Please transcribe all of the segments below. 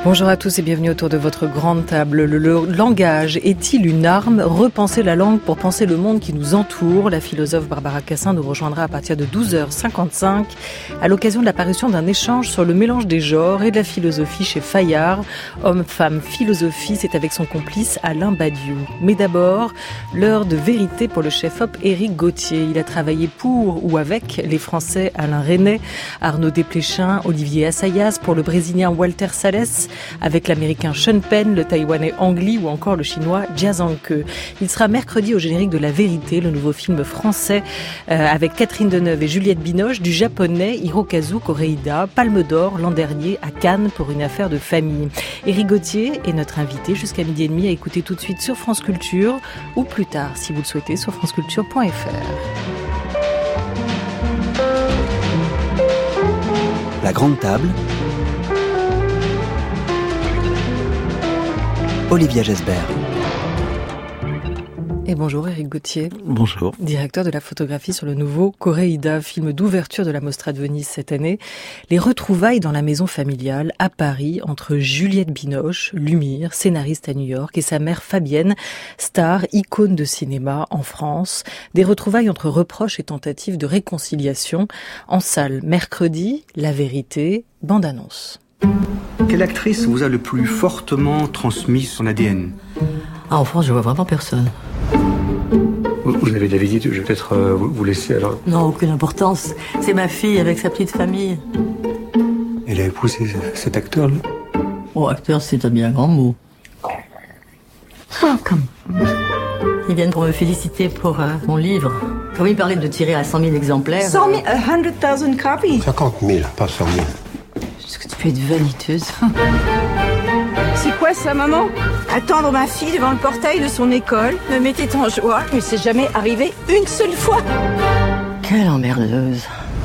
Bonjour à tous et bienvenue autour de votre grande table. Le langage est-il une arme ? Repenser la langue pour penser le monde qui nous entoure. La philosophe Barbara Cassin nous rejoindra à partir de 12h55 à l'occasion de la parution d'un échange sur le mélange des genres et de la philosophie chez Fayard. Homme-femme philosophie, c'est avec son complice Alain Badiou. Mais d'abord, l'heure de vérité pour le chef-op Éric Gauthier. Il a travaillé pour ou avec les Français Alain Resnais, Arnaud Desplechin, Olivier Assayas, pour le Brésilien Walter Salles, avec l'américain Sean Penn, le taïwanais Ang Lee ou encore le chinois Jia Zhangke. Il sera mercredi au générique de La Vérité, le nouveau film français avec Catherine Deneuve et Juliette Binoche, du japonais Hirokazu Koreeda, Palme d'Or l'an dernier à Cannes pour Une affaire de famille. Éric Gauthier est notre invité jusqu'à 12h30 à écouter tout de suite sur France Culture ou plus tard, si vous le souhaitez, sur franceculture.fr. La grande table. Olivia Gesbert. Et bonjour Éric Gauthier. Bonjour. Directeur de la photographie sur le nouveau Koreeda, film d'ouverture de la Mostra de Venise cette année. Les retrouvailles dans la maison familiale à Paris entre Juliette Binoche, Lumière, scénariste à New York, et sa mère Fabienne, star, icône de cinéma en France. Des retrouvailles entre reproches et tentatives de réconciliation. En salle mercredi, La Vérité, bande-annonce. Quelle actrice vous a le plus fortement transmis son ADN ? En France, je vois vraiment personne. Vous avez de la visite, je vais peut-être vous laisser alors. Non, aucune importance. C'est ma fille avec sa petite famille. Elle a épousé cet acteur-là ? Oh, acteur, c'est un bien grand mot. Welcome. Ils viennent pour me féliciter pour mon livre. Comme ils parlaient de tirer à 100 000 exemplaires. 100 000, 100,000 copies. 50 000, pas 100 000. Est-ce que tu peux être vaniteuse ? C'est quoi ça, maman ? Attendre ma fille devant le portail de son école me mettait en joie, mais c'est jamais arrivé une seule fois. Quelle emmerdeuse.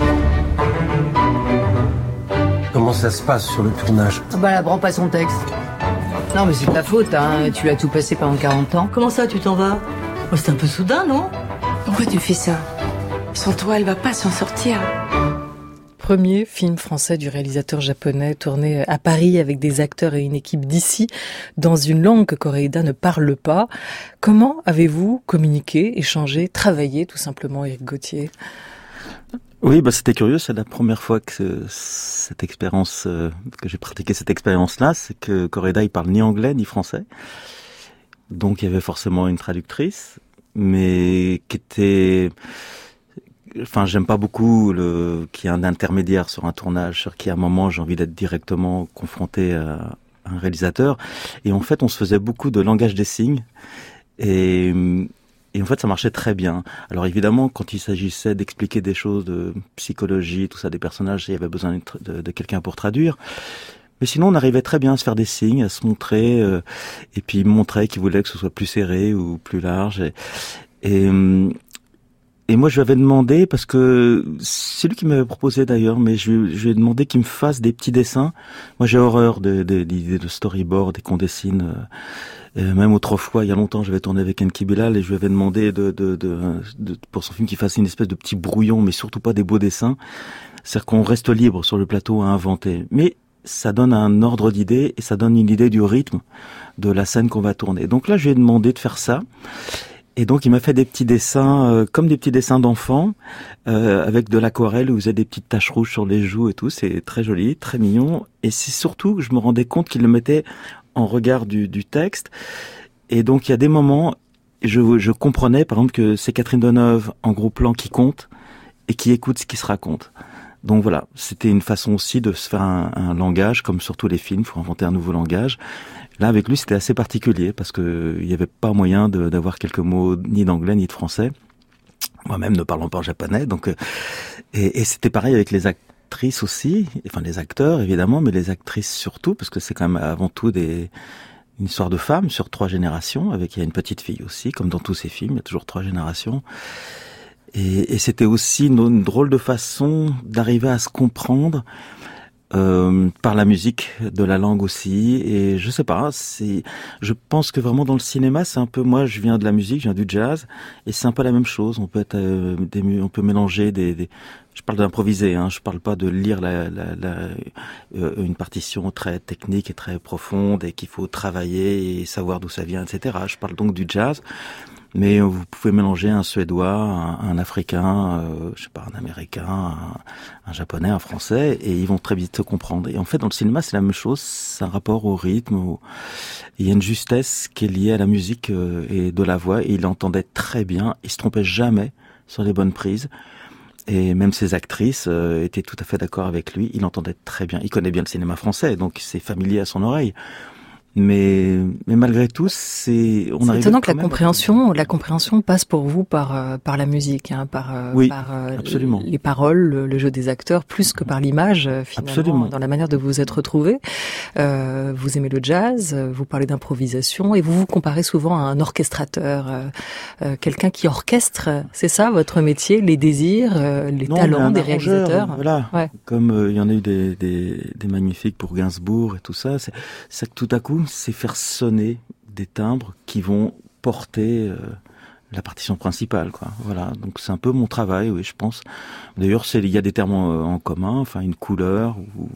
Comment ça se passe sur le tournage ? Ah bah, elle apprend pas son texte. Non, mais c'est de ta faute, hein. Tu l'as tout passé pendant 40 ans. Comment ça, tu t'en vas ? Oh, c'est un peu soudain, non ? Pourquoi tu fais ça ? Sans toi, elle va pas s'en sortir. Premier film français du réalisateur japonais tourné à Paris avec des acteurs et une équipe d'ici dans une langue que Koreeda ne parle pas. Comment avez-vous communiqué, échangé, travaillé tout simplement, Éric Gauthier ? Oui, c'était curieux. C'est la première fois que cette expérience, que j'ai pratiqué cette expérience-là, c'est que Koreeda, il parle ni anglais ni français. Donc il y avait forcément une traductrice, mais qui était... Enfin, j'aime pas beaucoup qu'il y ait un intermédiaire sur un tournage, sur qui à un moment j'ai envie d'être directement confronté à un réalisateur. Et en fait, on se faisait beaucoup de langage des signes. Et en fait, ça marchait très bien. Alors évidemment, quand il s'agissait d'expliquer des choses de psychologie, tout ça, des personnages, il y avait besoin de quelqu'un pour traduire. Mais sinon, on arrivait très bien à se faire des signes, à se montrer. Et puis, il me montrait qu'il voulait que ce soit plus serré ou plus large. Et moi, je lui avais demandé, parce que c'est lui qui m'avait proposé d'ailleurs, mais je lui ai demandé qu'il me fasse des petits dessins. Moi, j'ai horreur de l'idée de storyboard et qu'on dessine. Même autrefois, il y a longtemps, j'avais tourné avec Enki Bilal et je lui avais demandé pour son film qu'il fasse une espèce de petit brouillon, mais surtout pas des beaux dessins. C'est-à-dire qu'on reste libre sur le plateau à inventer. Mais ça donne un ordre d'idée et ça donne une idée du rythme de la scène qu'on va tourner. Donc là, je lui ai demandé de faire ça. Et donc, il m'a fait des petits dessins, comme des petits dessins d'enfants, avec de l'aquarelle où vous avez des petites taches rouges sur les joues et tout. C'est très joli, très mignon. Et c'est surtout que je me rendais compte qu'il le mettait en regard du texte. Et donc, il y a des moments, je comprenais, par exemple, que c'est Catherine Deneuve en gros plan qui compte et qui écoute ce qui se raconte. Donc voilà, c'était une façon aussi de se faire un langage, comme sur tous les films, il faut inventer un nouveau langage. Là, avec lui, c'était assez particulier parce que il y avait pas moyen d'avoir quelques mots ni d'anglais ni de français. Moi-même ne parlant pas japonais, donc et c'était pareil avec les actrices aussi, enfin les acteurs évidemment, mais les actrices surtout parce que c'est quand même avant tout une histoire de femmes sur 3 générations. Il y a une petite fille aussi, comme dans tous ces films, il y a toujours 3 générations. Et c'était aussi une drôle de façon d'arriver à se comprendre par la musique de la langue aussi, et je sais pas, je pense que vraiment dans le cinéma, c'est un peu, moi je viens de la musique, je viens du jazz, et c'est un peu la même chose. On peut on peut mélanger je parle d'improviser, je parle pas de lire une partition très technique et très profonde et qu'il faut travailler et savoir d'où ça vient, etc. Je parle donc du jazz. Mais vous pouvez mélanger un Suédois, un Africain, un Américain, un Japonais, un Français, et ils vont très vite se comprendre. Et en fait, dans le cinéma, c'est la même chose. C'est un rapport au rythme. Il y a une justesse qui est liée à la musique et de la voix. Et il entendait très bien. Il se trompait jamais sur les bonnes prises. Et même ses actrices étaient tout à fait d'accord avec lui. Il entendait très bien. Il connaît bien le cinéma français, donc c'est familier à son oreille. Mais malgré tout, c'est étonnant que la compréhension passe pour vous par la musique, par absolument. Les paroles, le jeu des acteurs, plus que par l'image finalement, absolument. Dans la manière de vous être retrouvé. Vous aimez le jazz, vous parlez d'improvisation et vous vous comparez souvent à un orchestrateur, quelqu'un qui orchestre. C'est ça votre métier, les désirs, les talents des réalisateurs. Voilà. Ouais. Comme il y en a eu des magnifiques pour Gainsbourg et tout ça, c'est que tout à coup c'est faire sonner des timbres qui vont porter la partition principale, quoi. Voilà, donc c'est un peu mon travail, oui, je pense. D'ailleurs, il y a des termes en commun, enfin une couleur, ou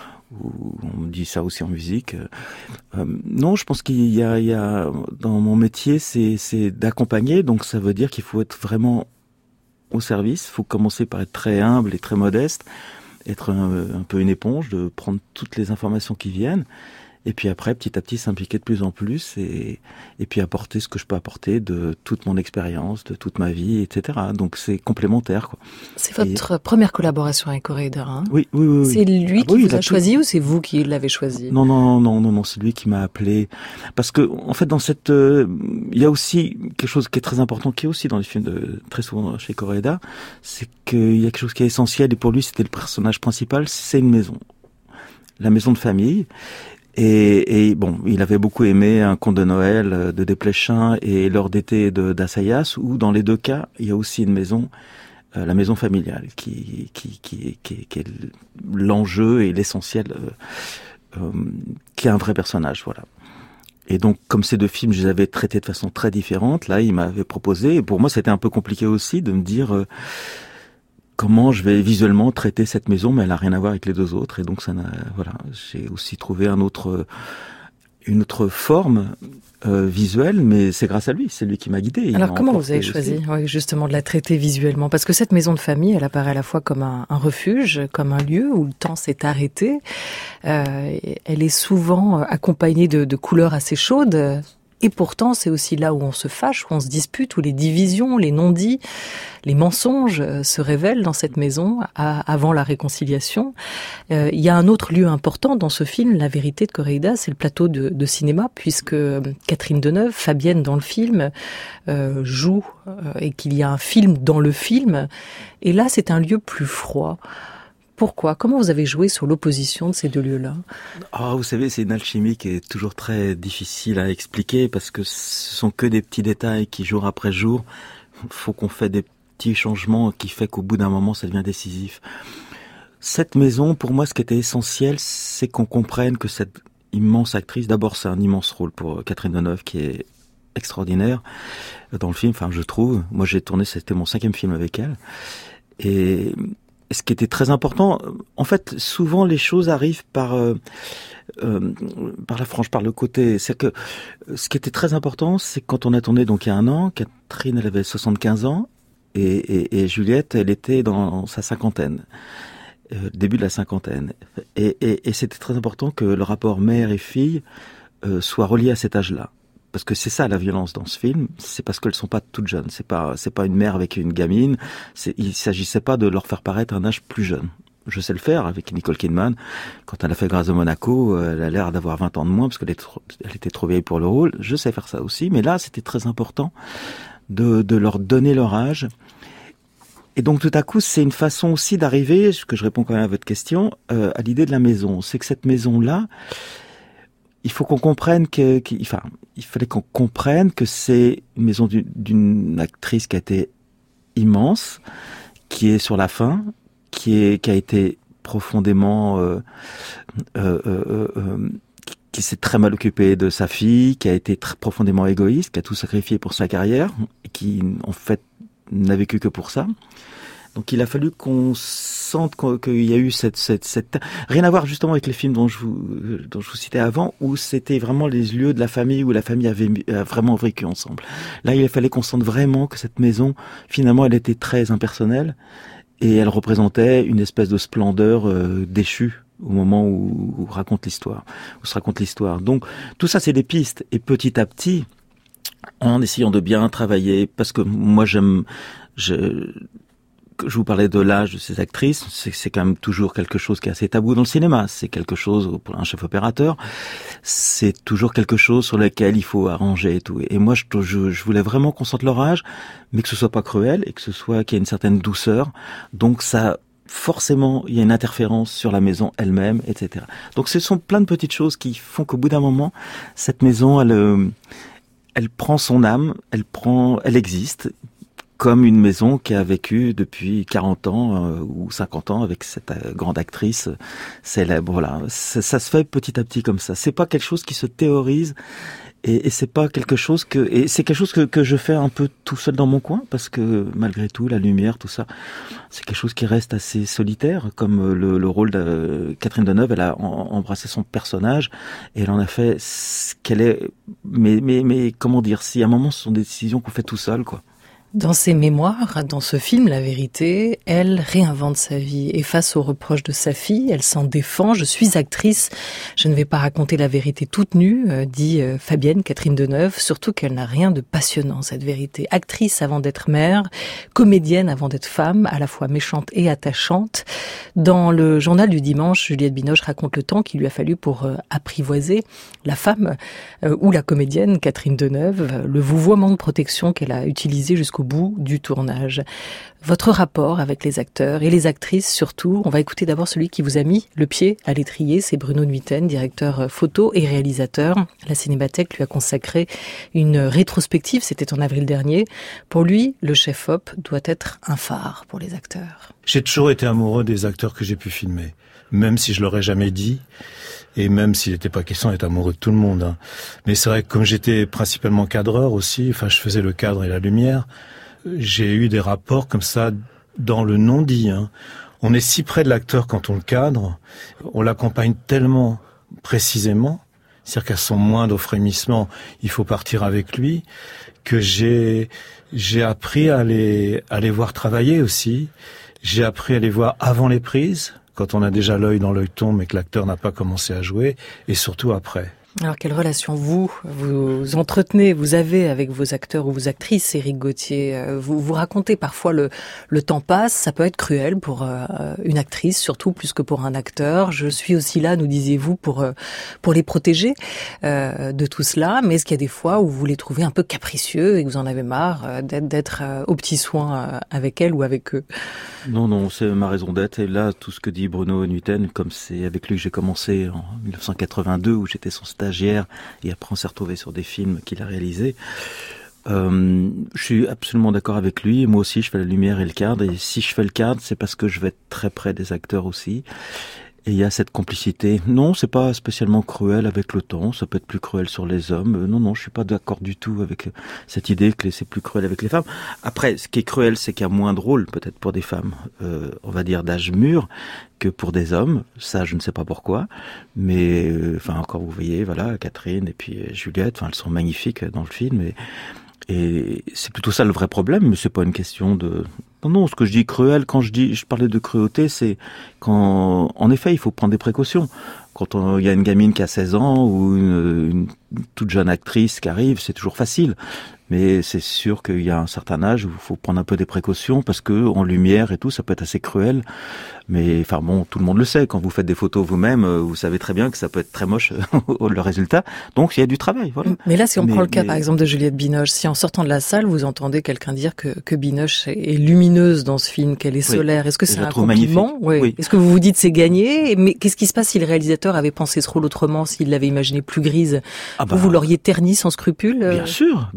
on dit ça aussi en musique. Non, je pense qu'il y a dans mon métier, c'est d'accompagner, donc ça veut dire qu'il faut être vraiment au service. Il faut commencer par être très humble et très modeste, être un peu une éponge, de prendre toutes les informations qui viennent. Et puis après, petit à petit, s'impliquer de plus en plus et puis apporter ce que je peux apporter de toute mon expérience, de toute ma vie, etc. Donc c'est complémentaire, quoi. C'est votre première collaboration avec Correia, hein ? Oui. C'est lui qui vous a choisi ou c'est vous qui l'avez choisi ? Non, c'est lui qui m'a appelé. Parce que, en fait, dans il y a aussi quelque chose qui est très important, qui est aussi dans les films très souvent chez Correia, c'est qu'il y a quelque chose qui est essentiel et pour lui, c'était le personnage principal, c'est une maison. La maison de famille. Et bon, il avait beaucoup aimé Un conte de Noël de Desplechin et L'heure d'été d'Assayas, où dans les deux cas, il y a aussi une maison, la maison familiale, qui est l'enjeu et l'essentiel, qui est un vrai personnage, voilà. Et donc, comme ces deux films, je les avais traités de façon très différente, là, il m'avait proposé, et pour moi, c'était un peu compliqué aussi de me dire comment je vais visuellement traiter cette maison, mais elle n'a rien à voir avec les deux autres. Et donc, j'ai aussi trouvé une autre forme visuelle, mais c'est grâce à lui, c'est lui qui m'a guidé. Alors, comment vous avez choisi justement de la traiter visuellement ? Parce que cette maison de famille, elle apparaît à la fois comme un refuge, comme un lieu où le temps s'est arrêté. Elle est souvent accompagnée de couleurs assez chaudes. Et pourtant, c'est aussi là où on se fâche, où on se dispute, où les divisions, les non-dits, les mensonges se révèlent dans cette maison avant la réconciliation. Il y a un autre lieu important dans ce film, La vérité de Correia, c'est le plateau de cinéma, puisque Catherine Deneuve, Fabienne dans le film, joue et qu'il y a un film dans le film. Et là, c'est un lieu plus froid. Pourquoi ? Comment vous avez joué sur l'opposition de ces deux lieux-là ? Vous savez, c'est une alchimie qui est toujours très difficile à expliquer parce que ce sont que des petits détails qui, jour après jour, faut qu'on fait des petits changements qui fait qu'au bout d'un moment, ça devient décisif. Cette maison, pour moi, ce qui était essentiel, c'est qu'on comprenne que cette immense actrice, d'abord, c'est un immense rôle pour Catherine Deneuve qui est extraordinaire dans le film, enfin, je trouve. Moi, c'était mon 5e film avec elle. Et ce qui était très important, en fait, souvent les choses arrivent par la frange, par le côté. C'est que ce qui était très important, c'est que quand on a tourné donc il y a un an, Catherine elle avait 75 ans et Juliette elle était dans sa cinquantaine, début de la cinquantaine. Et c'était très important que le rapport mère et fille soit relié à cet âge-là. Parce que c'est ça la violence dans ce film, c'est parce qu'elles sont pas toutes jeunes. C'est pas une mère avec une gamine. Il s'agissait pas de leur faire paraître un âge plus jeune. Je sais le faire avec Nicole Kidman. Quand elle a fait Grâce de Monaco, elle a l'air d'avoir 20 ans de moins parce qu'elle était trop vieille pour le rôle. Je sais faire ça aussi, mais là c'était très important de leur donner leur âge. Et donc tout à coup, c'est une façon aussi d'arriver, que je réponds quand même à votre question, à l'idée de la maison. C'est que cette maison-là, il faut qu'on comprenne il fallait qu'on comprenne que c'est une maison d'une actrice qui a été immense, qui est sur la fin, qui a été profondément qui s'est très mal occupé de sa fille, qui a été très profondément égoïste, qui a tout sacrifié pour sa carrière, et qui en fait n'a vécu que pour ça. Donc il a fallu qu'on sente qu'il y a eu cette rien à voir justement avec les films dont je vous citais avant, où c'était vraiment les lieux de la famille, où la famille a vraiment vécu ensemble. Là, il fallait qu'on sente vraiment que cette maison, finalement, elle était très impersonnelle et elle représentait une espèce de splendeur déchue au moment où se raconte l'histoire. Donc tout ça, c'est des pistes. Et petit à petit, en essayant de bien travailler, parce que moi je vous parlais de l'âge de ces actrices, c'est quand même toujours quelque chose qui est assez tabou dans le cinéma. C'est quelque chose, pour un chef opérateur, c'est toujours quelque chose sur lequel il faut arranger et tout. Et moi, je voulais vraiment qu'on sente leur âge, mais que ce soit pas cruel et qu'il y ait une certaine douceur. Donc ça, forcément, il y a une interférence sur la maison elle-même, etc. Donc ce sont plein de petites choses qui font qu'au bout d'un moment, cette maison, elle prend son âme, elle existe, comme une maison qui a vécu depuis 40 ans ou 50 ans avec cette grande actrice célèbre. Voilà, ça se fait petit à petit comme ça. C'est pas quelque chose qui se théorise et c'est pas quelque chose c'est quelque chose que je fais un peu tout seul dans mon coin, parce que malgré tout, la lumière, tout ça, c'est quelque chose qui reste assez solitaire, comme le rôle de Catherine Deneuve. Elle a embrassé son personnage et elle en a fait ce qu'elle est. Mais comment dire, si à un moment ce sont des décisions qu'on fait tout seul, quoi. Dans ses mémoires, dans ce film, La Vérité, elle réinvente sa vie. Et face aux reproches de sa fille, elle s'en défend. Je suis actrice, je ne vais pas raconter la vérité toute nue, dit Fabienne, Catherine Deneuve, surtout qu'elle n'a rien de passionnant, cette vérité. Actrice avant d'être mère, comédienne avant d'être femme, à la fois méchante et attachante. Dans le journal du dimanche, Juliette Binoche raconte le temps qu'il lui a fallu pour apprivoiser la femme ou la comédienne Catherine Deneuve, le vouvoiement de protection qu'elle a utilisé jusqu'au bout du tournage. Votre rapport avec les acteurs et les actrices surtout, on va écouter d'abord celui qui vous a mis le pied à l'étrier, c'est Bruno Nuiten, directeur photo et réalisateur. La Cinémathèque lui a consacré une rétrospective, c'était en avril dernier. Pour lui, le chef-op doit être un phare pour les acteurs. J'ai toujours été amoureux des acteurs que j'ai pu filmer, même si je l'aurais jamais dit. Et même s'il n'était pas question d'être amoureux de tout le monde, hein. Mais c'est vrai que comme j'étais principalement cadreur aussi, enfin je faisais le cadre et la lumière, j'ai eu des rapports comme ça dans le non-dit, hein. On est si près de l'acteur quand on le cadre, on l'accompagne tellement précisément, c'est-à-dire qu'à son moindre frémissement, il faut partir avec lui, que j'ai appris à les voir travailler aussi. J'ai appris à les voir avant les prises, quand on a déjà l'œil dans l'œilleton mais que l'acteur n'a pas commencé à jouer, et surtout après. Alors, quelle relation vous entretenez, vous avez avec vos acteurs ou vos actrices, Éric Gauthier? Vous racontez parfois le temps passe, ça peut être cruel pour une actrice, surtout plus que pour un acteur. Je suis aussi là, nous disiez-vous, pour les protéger de tout cela. Mais est-ce qu'il y a des fois où vous les trouvez un peu capricieux et que vous en avez marre d'être aux petits soins avec elles ou avec eux? Non, c'est ma raison d'être. Et là, tout ce que dit Bruno Nuiten, comme c'est avec lui que j'ai commencé en 1982, où j'étais son stagiaire, et après on s'est retrouvé sur des films qu'il a réalisés. Je suis absolument d'accord avec lui. Moi aussi, je fais la lumière et le cadre. Et si je fais le cadre, c'est parce que je vais être très près des acteurs aussi. Et il y a cette complicité. Non, c'est pas spécialement cruel avec le temps. Ça peut être plus cruel sur les hommes. Non, je suis pas d'accord du tout avec cette idée que c'est plus cruel avec les femmes. Après, ce qui est cruel, c'est qu'il y a moins de rôles, peut-être pour des femmes, on va dire d'âge mûr, que pour des hommes. Ça, je ne sais pas pourquoi. Mais, encore, vous voyez, voilà, Catherine et puis Juliette, elles sont magnifiques dans le film. Et c'est plutôt ça le vrai problème, mais c'est pas une question de... Non, ce que je dis cruel, quand je parlais de cruauté, c'est quand, en effet, il faut prendre des précautions. Quand il y a une gamine qui a 16 ans ou une toute jeune actrice qui arrive, c'est toujours facile. Mais c'est sûr qu'il y a un certain âge où il faut prendre un peu des précautions parce que en lumière et tout, ça peut être assez cruel. Mais tout le monde le sait. Quand vous faites des photos vous-même, vous savez très bien que ça peut être très moche le résultat. Donc il y a du travail. Voilà. Mais là, si on prend le cas par exemple de Juliette Binoche, si en sortant de la salle vous entendez quelqu'un dire que Binoche est lumineuse dans ce film, qu'elle est solaire, est-ce que c'est un compliment? Oui. Est-ce que vous vous dites c'est gagné? Mais qu'est-ce qui se passe si le réalisateur avait pensé ce rôle autrement, s'il l'avait imaginé plus grise? Vous l'auriez terni sans scrupule? Bien sûr.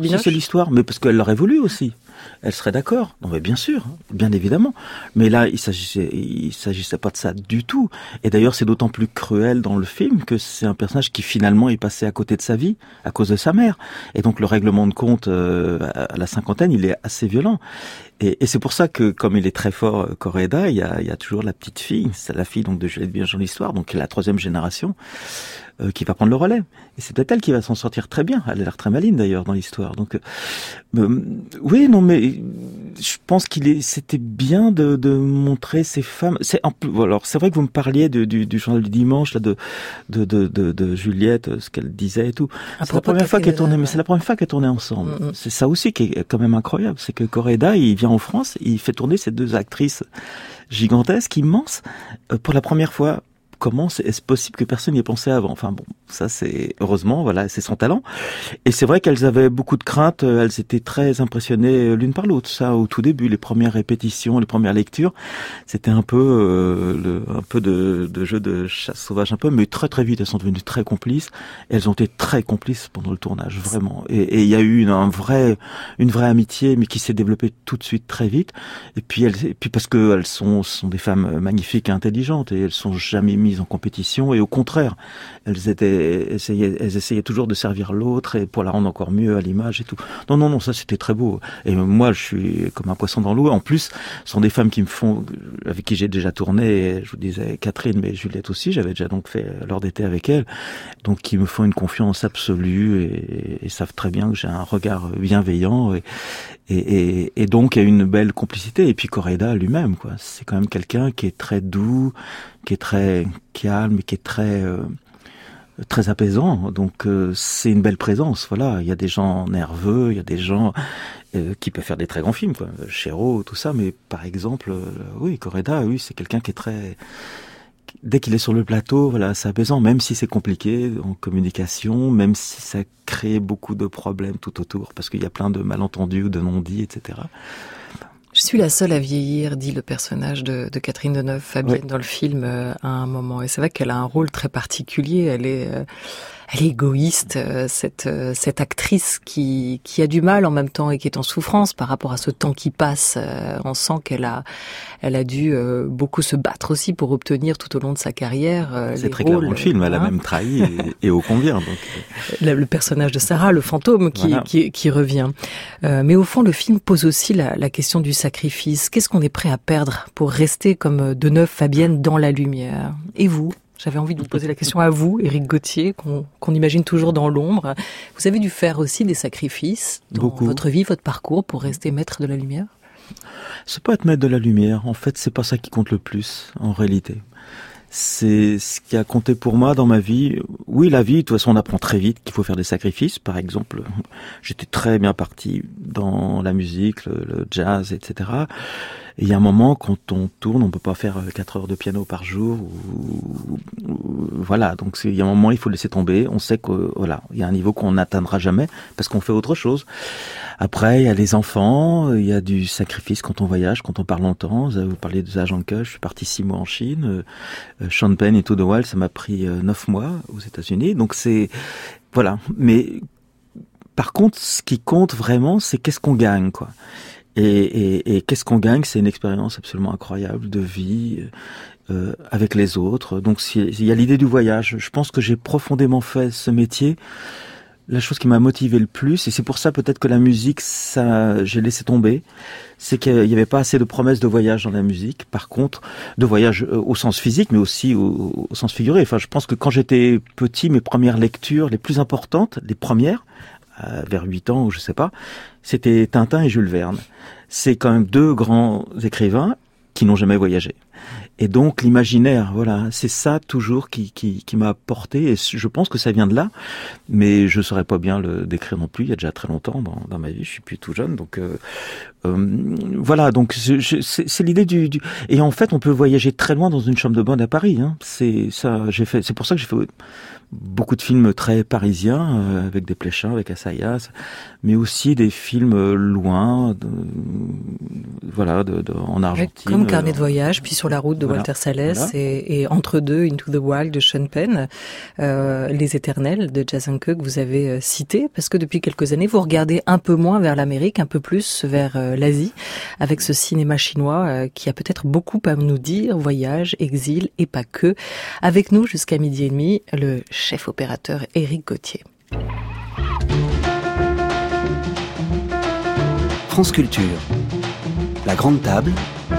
Binoche. Si c'est l'histoire, mais parce qu'elle l'aurait voulu aussi. Elle serait d'accord. Non, mais bien sûr, bien évidemment. Mais là, il s'agissait pas de ça du tout. Et d'ailleurs, c'est d'autant plus cruel dans le film que c'est un personnage qui finalement est passé à côté de sa vie à cause de sa mère. Et donc, le règlement de compte à la cinquantaine, il est assez violent. Et c'est pour ça que, comme il est très fort, Correda, il y a toujours la petite fille, c'est la fille donc de Juliette Binoche dans l'histoire, donc la 3e génération, qui va prendre le relais. Et c'est peut-être elle qui va s'en sortir très bien. Elle a l'air très maligne d'ailleurs dans l'histoire. Donc, oui, non, mais je pense c'était bien de montrer ces femmes. Alors, c'est vrai que vous me parliez du journal du dimanche là de Juliette, ce qu'elle disait et tout. C'est la première fois qu'elle tournait, mais c'est la première fois qu'elle tournait ensemble. C'est ça aussi qui est quand même incroyable, c'est que Correda, il vient en France, il fait tourner ces 2 actrices gigantesques, immenses, pour la première fois. Comment est-ce possible que personne n'y ait pensé avant? Enfin bon, ça c'est heureusement, voilà, c'est son talent. Et c'est vrai qu'elles avaient beaucoup de craintes, elles étaient très impressionnées l'une par l'autre. Ça, au tout début, les premières répétitions, les premières lectures, c'était un peu de jeu de chasse sauvage un peu, mais très très vite, elles sont devenues très complices. Elles ont été très complices pendant le tournage, vraiment. Et il y a eu une vraie amitié, mais qui s'est développée tout de suite très vite. Et puis parce que elles sont des femmes magnifiques et intelligentes, et elles sont jamais mises en compétition, et au contraire, elles essayaient toujours de servir l'autre et pour la rendre encore mieux à l'image et tout. Non, ça c'était très beau. Et moi, je suis comme un poisson dans l'eau. En plus, ce sont des femmes avec qui j'ai déjà tourné. Et je vous disais Catherine, mais Juliette aussi. J'avais déjà donc fait l'heure d'été avec elle. Donc, qui me font une confiance absolue et savent très bien que j'ai un regard bienveillant et donc il y a une belle complicité. Et puis Correda lui-même, quoi. C'est quand même quelqu'un qui est très doux, qui est très calme, et qui est très apaisant. Donc c'est une belle présence. Voilà, il y a des gens nerveux, il y a des gens qui peuvent faire des très grands films, quoi. Chéreau, tout ça. Mais par exemple, oui, Correda, oui, c'est quelqu'un qui est très. Dès qu'il est sur le plateau, voilà, c'est apaisant, même si c'est compliqué en communication, même si ça crée beaucoup de problèmes tout autour, parce qu'il y a plein de malentendus ou de non-dits, etc. Je suis la seule à vieillir, dit le personnage de Catherine Deneuve, Fabienne, dans le film, à un moment. Et c'est vrai qu'elle a un rôle très particulier. Elle est égoïste, cette actrice qui a du mal en même temps et qui est en souffrance par rapport à ce temps qui passe. On sent qu'elle a dû beaucoup se battre aussi pour obtenir tout au long de sa carrière c'est très clair dans le film. Elle a même trahi et ô combien. Donc le personnage de Sarah, le fantôme qui revient. Mais au fond, le film pose aussi la question du sacrifice. Qu'est-ce qu'on est prêt à perdre pour rester comme Deneuve, Fabienne, dans la lumière? Et vous? J'avais envie de vous poser la question à vous, Éric Gauthier, qu'on imagine toujours dans l'ombre. Vous avez dû faire aussi des sacrifices dans votre vie, votre parcours, pour rester maître de la lumière? C'est pas être maître de la lumière. En fait, c'est pas ça qui compte le plus, en réalité. C'est ce qui a compté pour moi dans ma vie. Oui, la vie, de toute façon, on apprend très vite qu'il faut faire des sacrifices. Par exemple, j'étais très bien parti dans la musique, le jazz, etc. Et il y a un moment, quand on tourne, on peut pas faire 4 heures de piano par jour. Voilà, donc il y a un moment, il faut laisser tomber. On sait que voilà, il y a un niveau qu'on n'atteindra jamais parce qu'on fait autre chose. Après, il y a les enfants, il y a du sacrifice quand on voyage, quand on part longtemps. Vous parlez de Zajanka, je suis parti 6 mois en Chine. Sean Penn et To the Wild, ça m'a pris 9 mois aux États-Unis. Donc c'est voilà. Mais par contre, ce qui compte vraiment, c'est qu'est-ce qu'on gagne, quoi. Et qu'est-ce qu'on gagne? C'est une expérience absolument incroyable de vie avec les autres. Donc il y a l'idée du voyage. Je pense que j'ai profondément fait ce métier. La chose qui m'a motivé le plus, et c'est pour ça peut-être que la musique, ça, j'ai laissé tomber, c'est qu'il n'y avait pas assez de promesses de voyage dans la musique. Par contre, de voyage au sens physique, mais aussi au sens figuré. Enfin, je pense que quand j'étais petit, mes premières lectures, les plus importantes, les premières, vers 8 ans ou je sais pas, c'était Tintin et Jules Verne. C'est quand même 2 grands écrivains qui n'ont jamais voyagé. Et donc l'imaginaire, voilà, c'est ça toujours qui m'a porté, et je pense que ça vient de là, mais je saurais pas bien le décrire non plus, il y a déjà très longtemps dans ma vie, je suis plus tout jeune, donc voilà, donc c'est l'idée du et en fait on peut voyager très loin dans une chambre de bonne à Paris, hein. C'est pour ça que j'ai fait beaucoup de films très parisiens, avec des Pléchins, avec Assayas, mais aussi des films loin, voilà, en Argentine. Comme Carnet de voyage, puis Sur la route de Walter Salles et Entre deux, Into the Wild de Sean Penn, Les Éternels de Jason Koch que vous avez cité, parce que depuis quelques années, vous regardez un peu moins vers l'Amérique, un peu plus vers l'Asie, avec ce cinéma chinois qui a peut-être beaucoup à nous dire, voyage, exil et pas que. Avec nous jusqu'à 12h30, le chef opérateur Éric Gauthier. France Culture, la grande table,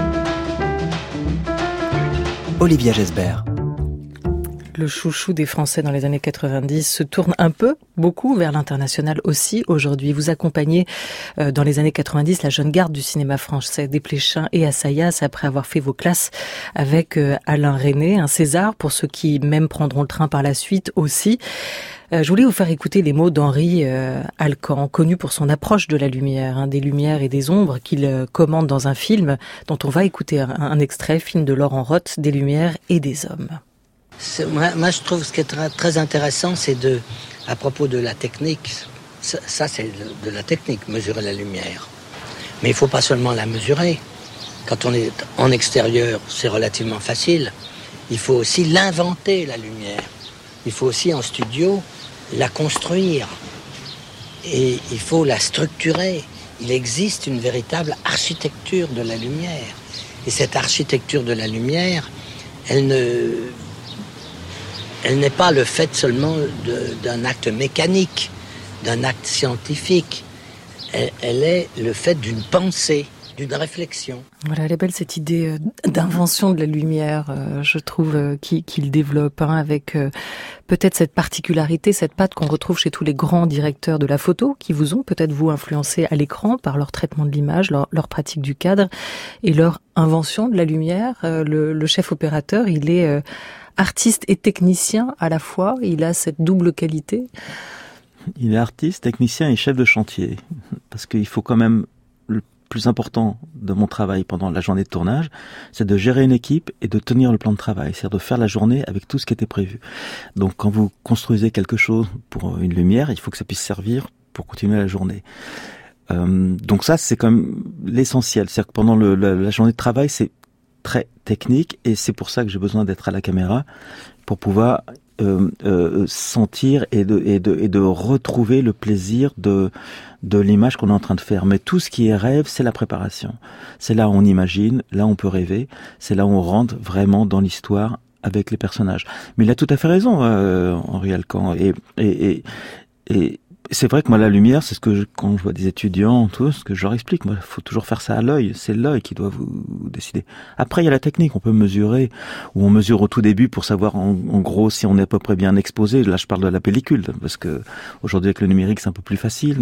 Olivia Gesbert. Le chouchou des Français dans les années 90 se tourne beaucoup vers l'international aussi aujourd'hui. Vous accompagnez dans les années 90 la jeune garde du cinéma français, Desplechin et Assayas, après avoir fait vos classes avec Alain Resnais, un César pour ceux qui même prendront le train par la suite aussi. Je voulais vous faire écouter les mots d'Henri Alcan, connu pour son approche de la lumière, des lumières et des ombres qu'il commande dans un film dont on va écouter un extrait, film de Laurent Roth, Des lumières et des hommes. Moi, je trouve ce qui est très, très intéressant, c'est à propos de la technique, ça c'est de la technique, mesurer la lumière. Mais il ne faut pas seulement la mesurer. Quand on est en extérieur, c'est relativement facile. Il faut aussi l'inventer, la lumière. Il faut aussi, en studio, la construire. Et il faut la structurer. Il existe une véritable architecture de la lumière. Et cette architecture de la lumière, elle n'est pas le fait seulement d'un acte mécanique, d'un acte scientifique. Elle est le fait d'une pensée, d'une réflexion. Voilà, elle est belle cette idée d'invention de la lumière, je trouve, qu'il développe, avec peut-être cette particularité, cette patte qu'on retrouve chez tous les grands directeurs de la photo, qui vous ont peut-être vous influencé à l'écran par leur traitement de l'image, leur pratique du cadre et leur invention de la lumière. Le chef opérateur, il est artiste et technicien à la fois, il a cette double qualité. Il est artiste, technicien et chef de chantier, parce qu'il faut quand même, le plus important de mon travail pendant la journée de tournage, c'est de gérer une équipe et de tenir le plan de travail, c'est-à-dire de faire la journée avec tout ce qui était prévu. Donc quand vous construisez quelque chose pour une lumière, il faut que ça puisse servir pour continuer la journée. Donc ça, c'est quand même l'essentiel, c'est-à-dire que pendant la journée de travail, c'est très technique et c'est pour ça que j'ai besoin d'être à la caméra pour pouvoir sentir et de retrouver le plaisir de l'image qu'on est en train de faire. Mais tout ce qui est rêve, c'est la préparation. C'est là où on imagine, là où on peut rêver, c'est là où on rentre vraiment dans l'histoire avec les personnages. Mais il a tout à fait raison, Henri Alcan. Et c'est vrai que moi, la lumière, c'est quand je vois des étudiants, tout, ce que je leur explique, moi, il faut toujours faire ça à l'œil. C'est l'œil qui doit vous décider. Après, il y a la technique. On peut mesurer, ou on mesure au tout début pour savoir, en gros, si on est à peu près bien exposé. Là, je parle de la pellicule, parce que aujourd'hui, avec le numérique, c'est un peu plus facile,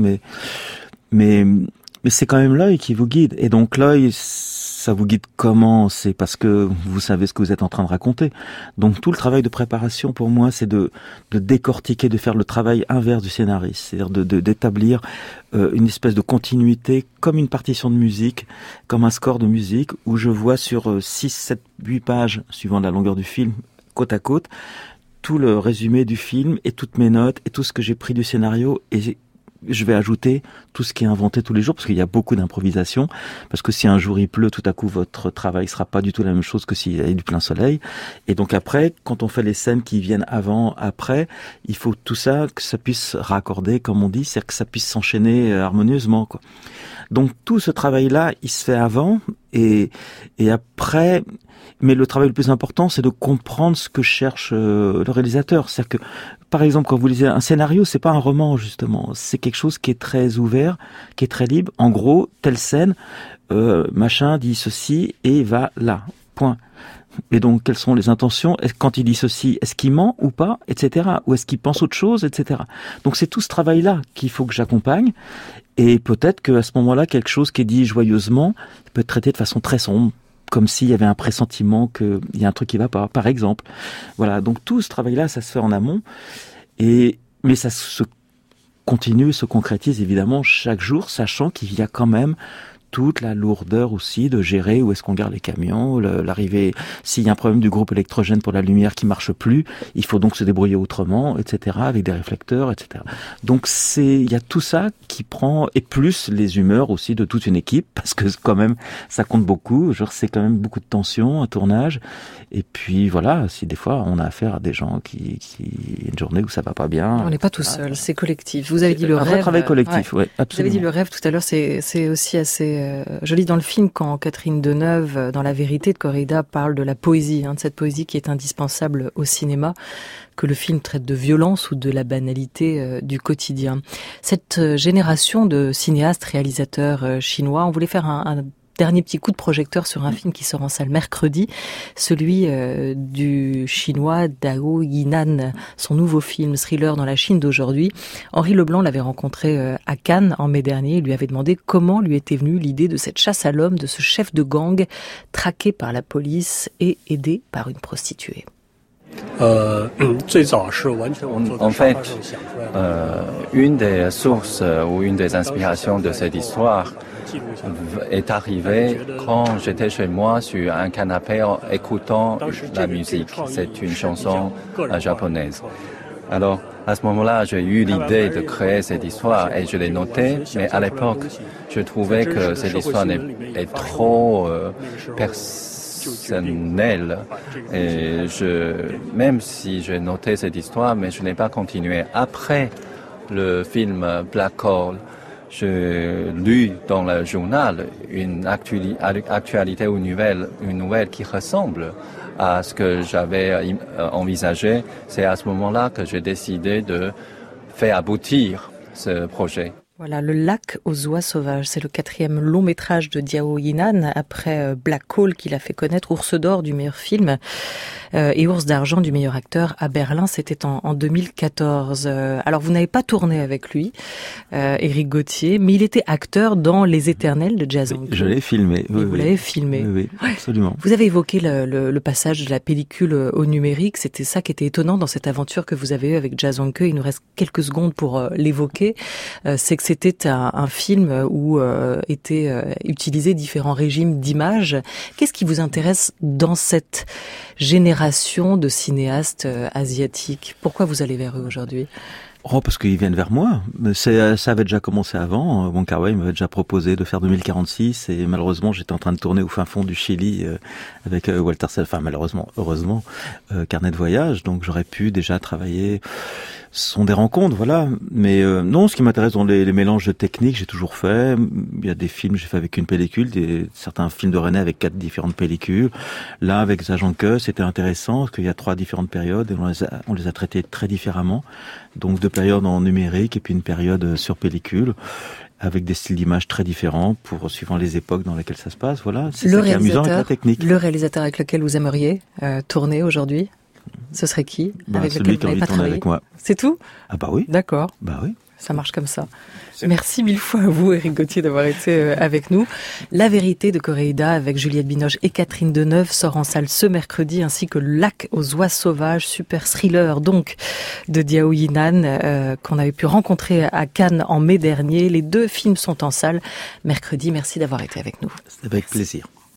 mais c'est quand même l'œil qui vous guide. Et donc, l'œil, ça vous guide comment? C'est parce que vous savez ce que vous êtes en train de raconter. Donc tout le travail de préparation pour moi, c'est de décortiquer, de faire le travail inverse du scénariste, c'est-à-dire d'établir une espèce de continuité comme une partition de musique, comme un score de musique où je vois sur 6, 7, 8 pages, suivant la longueur du film, côte à côte, tout le résumé du film et toutes mes notes et tout ce que j'ai pris du scénario, et je vais ajouter tout ce qui est inventé tous les jours, parce qu'il y a beaucoup d'improvisation, parce que si un jour il pleut, tout à coup votre travail sera pas du tout la même chose que s'il y a du plein soleil. Et donc après, quand on fait les scènes qui viennent avant, après, il faut tout ça, que ça puisse raccorder, comme on dit, c'est-à-dire que ça puisse s'enchaîner harmonieusement, quoi. Donc tout ce travail-là, il se fait avant et après. Mais le travail le plus important, c'est de comprendre ce que cherche le réalisateur. C'est-à-dire que, par exemple, quand vous lisez un scénario, c'est pas un roman, justement. C'est quelque chose qui est très ouvert, qui est très libre. En gros, telle scène, machin dit ceci et va là. Point. Et donc, quelles sont les intentions? Quand il dit ceci, est-ce qu'il ment ou pas, etc. Ou est-ce qu'il pense autre chose, etc. Donc, c'est tout ce travail-là qu'il faut que j'accompagne. Et peut-être qu'à ce moment-là, quelque chose qui est dit joyeusement peut être traité de façon très sombre, comme s'il y avait un pressentiment qu'il y a un truc qui va pas, par exemple. Voilà, donc tout ce travail-là, ça se fait en amont, mais ça se continue, se concrétise évidemment chaque jour, sachant qu'il y a quand même toute la lourdeur aussi de gérer où est-ce qu'on garde les camions, l'arrivée, s'il y a un problème du groupe électrogène pour la lumière qui marche plus, il faut donc se débrouiller autrement, etc., avec des réflecteurs, etc. Donc il y a tout ça qui prend, et plus les humeurs aussi de toute une équipe, parce que quand même, ça compte beaucoup, genre c'est quand même beaucoup de tension, un tournage, et puis voilà, si des fois on a affaire à des gens qui une journée où ça va pas bien. On n'est pas tout seul, c'est collectif. Vous avez dit le rêve. Un vrai travail collectif, ouais, absolument. Vous avez dit le rêve tout à l'heure, c'est aussi assez joli dans le film quand Catherine Deneuve, dans La vérité de Coreïda, parle de la poésie, de cette poésie qui est indispensable au cinéma, que le film traite de violence ou de la banalité du quotidien. Cette génération de cinéastes, réalisateurs chinois, on voulait faire un dernier petit coup de projecteur sur un film qui sort en salle mercredi, celui du chinois Dao Yinan, son nouveau film thriller dans la Chine d'aujourd'hui. Henri Leblanc l'avait rencontré à Cannes en mai dernier. Il lui avait demandé comment lui était venue l'idée de cette chasse à l'homme, de ce chef de gang traqué par la police et aidé par une prostituée. En fait, une des sources ou une des inspirations de cette histoire est arrivée quand j'étais chez moi sur un canapé écoutant la musique. C'est une chanson japonaise. Alors, à ce moment-là, j'ai eu l'idée de créer cette histoire et je l'ai notée, mais à l'époque, je trouvais que cette histoire est trop personnelle. Et même si j'ai noté cette histoire, mais je n'ai pas continué. Après le film Black Hole, j'ai lu dans le journal une actualité ou une nouvelle qui ressemble à ce que j'avais envisagé. C'est à ce moment-là que j'ai décidé de faire aboutir ce projet. Voilà, Le lac aux oies sauvages, c'est le 4e long métrage de Dao Yinan, après Black Hole qu'il a fait connaître, Ours d'or du meilleur film et Ours d'argent du meilleur acteur à Berlin, c'était en 2014. Alors vous n'avez pas tourné avec lui, Éric Gauthier, mais il était acteur dans Les Éternels de Jason. Je l'ai filmé. Oui, vous l'avez filmé. Oui, absolument. Vous avez évoqué le passage de la pellicule au numérique, c'était ça qui était étonnant dans cette aventure que vous avez eue avec Jason Ke. Il nous reste quelques secondes pour l'évoquer. C'est que c'était un film où étaient utilisés différents régimes d'images. Qu'est-ce qui vous intéresse dans cette génération de cinéastes asiatiques? Pourquoi vous allez vers eux aujourd'hui? Parce qu'ils viennent vers moi. Ça avait déjà commencé avant. Wong Kar-wai m'avait déjà proposé de faire 2046 et malheureusement j'étais en train de tourner au fin fond du Chili avec Walter Salles. Enfin malheureusement, heureusement, carnet de voyage. Donc j'aurais pu déjà travailler. Ce sont des rencontres, voilà. Mais non, ce qui m'intéresse dans les mélanges de techniques, j'ai toujours fait. Il y a des films j'ai fait avec une pellicule, certains films de René avec 4 différentes pellicules. Là, avec Jason Ke, c'était intéressant parce qu'il y a 3 différentes périodes et on les a traitées très différemment. Donc 2 périodes en numérique et puis une période sur pellicule avec des styles d'image très différents suivant les époques dans lesquelles ça se passe. Voilà, c'est ça qui est amusant avec la technique. Le réalisateur avec lequel vous aimeriez tourner aujourd'hui, ce serait qui? Avec celui qui a envie de tourner avec moi. C'est tout? Ah bah oui. D'accord. Bah oui. Ça marche comme ça. Merci 1000 fois à vous, Éric Gauthier, d'avoir été avec nous. La vérité de Coreïda avec Juliette Binoche et Catherine Deneuve sort en salle ce mercredi, ainsi que Le lac aux oies sauvages, super thriller donc de Dao Yinan qu'on avait pu rencontrer à Cannes en mai dernier. Les 2 films sont en salle mercredi. Merci d'avoir été avec nous. C'était avec plaisir.